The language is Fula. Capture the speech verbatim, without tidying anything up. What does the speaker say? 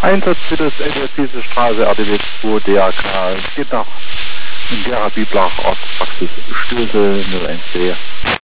Einsatz bitte ist Elberziese Straße, R D W zwei, D A K. Es geht nach Gera Biblach, Ortspraxis Stößel null eins C.